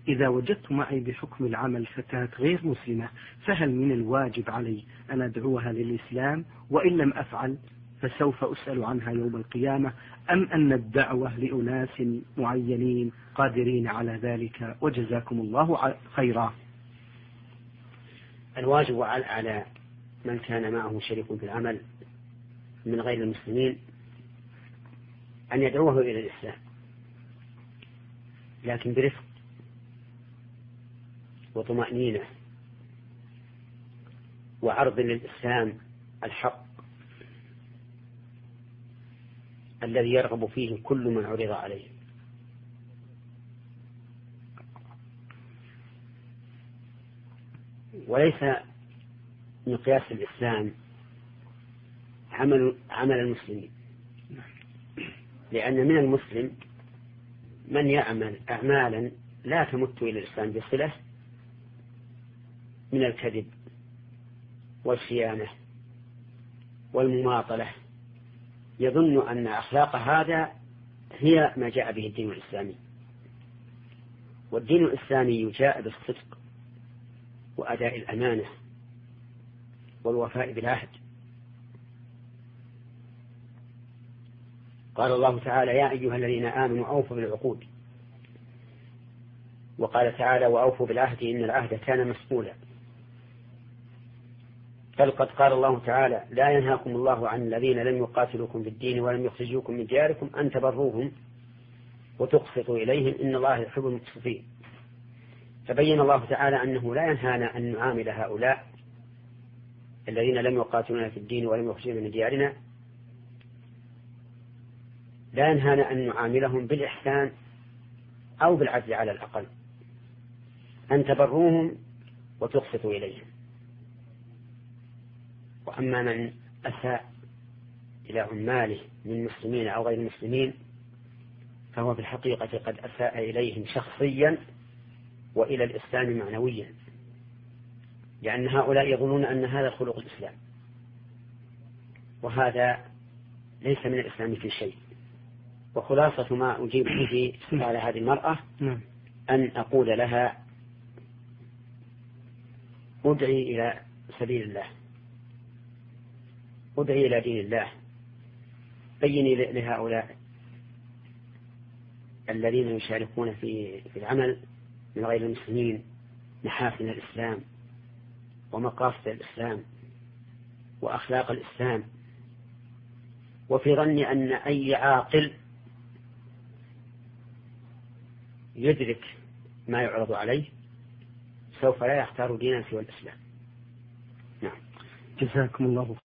إذا وجدت معي بحكم العمل فتاة غير مسلمة فهل من الواجب علي أن أدعوها للإسلام؟ وإن لم أفعل فسوف أسأل عنها يوم القيامة، أم أن الدعوة لأناس معينين قادرين على ذلك؟ وجزاكم الله خيرا. الواجب على من كان معه شريك في العمل من غير المسلمين أن يدعوه إلى الإسلام، لكن برفق وطمأنينة وعرض للإسلام الحق الذي يرغب فيه كل من عرض عليه. وليس مقياس الإسلام عمل المسلمين، لأن من المسلم من يعمل أعمالا لا تمت إلى الإسلام بصلة من الكذب والخيانة والمماطلة، يظن أن أخلاق هذا هي ما جاء به الدين الإسلامي. والدين الإسلامي جاء بالصدق وأداء الأمانة والوفاء بالعهد. قال الله تعالى: يا أيها الذين آمنوا أوفوا بالعقود. وقال تعالى: وأوفوا بالعهد إن العهد كان مسؤولا. بل قد قال الله تعالى: لا ينهاكم الله عن الذين لم يقاتلوكم في الدين ولم يخرجوكم من دياركم أن تبروهم وتقسطوا إليهم إن الله يحب المقسطين. فبين الله تعالى أنه لا ينهانا أن نعامل هؤلاء الذين لم يقاتلونا في الدين ولم يخرجونا من ديارنا، لا ينهانا أن نعاملهم بالإحسان أو بالعدل على الأقل، أن تبروهم وتقسطوا إليهم. وأما من أساء إلى عماله من مسلمين أو غير مسلمين فهو في الحقيقة قد أساء إليهم شخصيا وإلى الإسلام معنويا، لأن هؤلاء يظنون أن هذا خلق الإسلام، وهذا ليس من الإسلام في شيء. وخلاصة ما أجيب به على هذه المرأة أن أقول لها: ادعي إلى سبيل الله، ادعي إلى دين الله، بيني لهؤلاء الذين يشاركون في العمل من غير المسلمين محاسن الإسلام ومقاصد الإسلام وأخلاق الإسلام. وفي ظني أن أي عاقل يدرك ما يعرض عليه سوف لا يختار دينا سوى الإسلام. نعم. جزاكم الله